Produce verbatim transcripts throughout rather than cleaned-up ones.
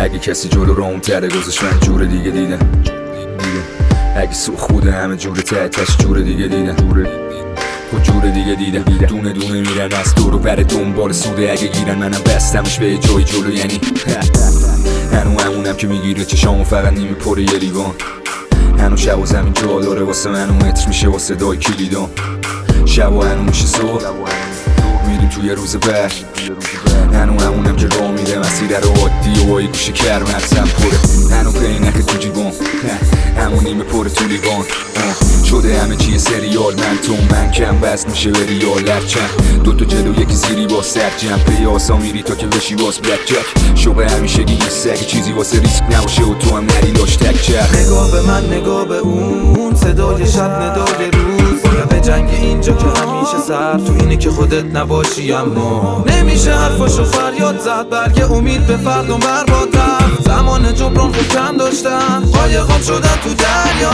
اگه کسی جلو رام تره گذاشت من جور دیگه دیدم. اگه سوخ بوده همه جور تحتش جور دیگه دیدم. خود جور دیگه دیدم. دونه دونه میرن از دور و بر دنبال سوده اگه گیرن منم بستمش به جای جلو یعنی هنو همونم که میگیره چشامو فقط نیمه پر یه لیوان. هنو شب و زمین جا داره واسه منو متر میشه واسه دای کلیدان. شب و هنو میشه صبح میریم توی روز بر. هنو همونم که راه میره مسیر رو عادی و وای گوشه کر مغزم پره. هنو پی نخه تو جیبان همون نیمه پر تو لیوان. شده همه چیه سریال من تو من کم بست میشه به ریال لرچن دوتا جلو یکی زیری با سر جمع پیاسا میری تا که بشی باز بلک جک. شوقه همیشه گیه سگ چیزی واسه ریسک نباشه و تو هم نری لاش تک چرخ. نگاه به من نگاه به اون صدای شب ندای روز یا به جنگ اینجا که همیشه سر تو اینه که خودت نباشی اما نمیشه حرفاشو فریاد زد. برگ امید به فردم برباد رفت. زمان جبران خود کم داشتم قایقام شدن تو دریا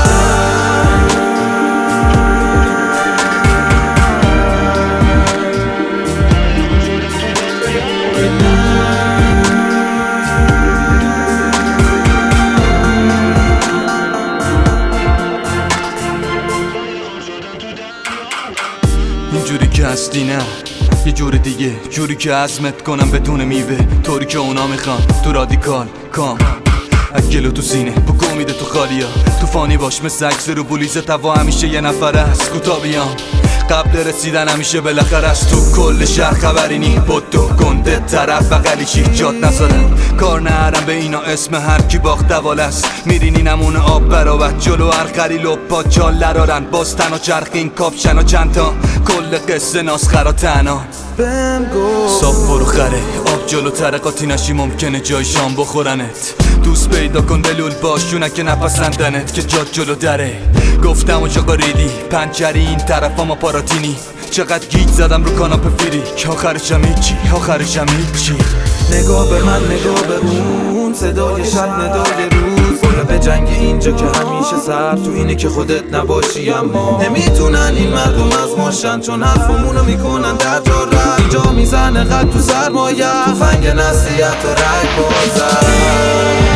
اینجوری که هستی نه یه جور دیگه، جوری که عزمت کنم بدون میوه، طوری که اونا میخوان تو رادیکال کام اگلو تو سینه بگو میده تو خالیا. تو فانی باش مثل عکس رو بولیزه توا همیشه یه نفر است کوتا بیام قبل رسیدن همیشه بالاخره است. تو کل شهر خبری نی بودو گنده طرف بغلی چی جات نذارن کار نهرم به اینا اسم هر کی باخت دوال است. میرینی نمونه آب براوت جلو هر خری لپا چال لرارن باز تنها چرخین کافشن و چند تا کل قصه ناسخرا تنها بهم گفت صاف برو خره آب جلو ترقاتی نشی ممکنه جای شام بخورنت. دوست پیدا کن دلول باش چونه که نپسندنت که جات جلو دره. گفتم و چقا ریدی پنچری این طرف ما پاراتینی چقدر گیج زدم رو کاناپه فیری که آخرشم هیچی آخرشم هیچی. نگاه به من نگاه به اون صدای شب ندای روز یا به جنگ اینجا که همیشه سر تو اینه که خودت نباشی اما نمیتونن این مردم از ماشن چون حرفمونو میکنن در جا رد. اینجا میزنه قد تو سرمایه تو فنگ نصیحت و رگ بازر.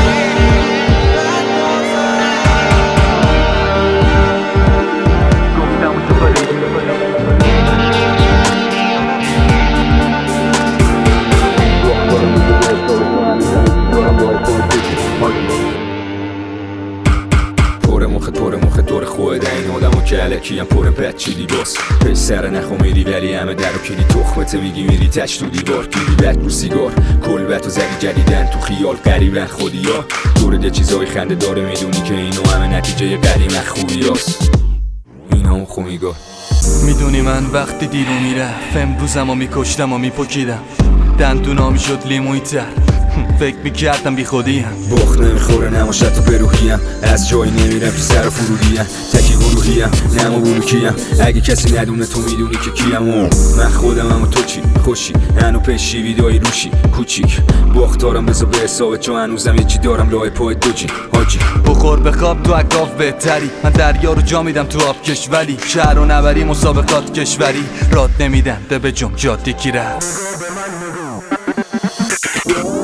پر مخت پر مخت دور خود این آدمو که علکی هم پر پت چیدی باز پی سر نخو میری ولی همه در و کلی تخمته میگی میری تچ تو دیوار گیری بد رو سیگار کلبت و زدی جدیدن تو خیال قریبن خودی ها دورده چیزای خنده داره میدونی که اینو همه نتیجه قدیم خوبی هست. این هم خومیگاه میدونی من وقتی دیرو میرفت امروزم و میکشتم و میپکیدم دندونا میشد لیموی تر فکر میکردم بی خودیم بخت نمیخوره نماشد تو بروحیم از جایی نمیرم تو سر فرودیم تکی گروهیم نمو بروکیم اگه کسی ندونه تو میدونی که کیم و من خودم هم و تو چی خوشی هنو پیشی ویدایی روشی کوچیک باختارم بذار به حسابه چون هنوزم یکی دارم لای پای دوجی حاجی بخور بخواب تو اگاف بهتری من دریا رو جا میدم تو آب کشوری شهر و نبری مسابقات کشوری راد نمیدم ده به جم جاده کی رفت.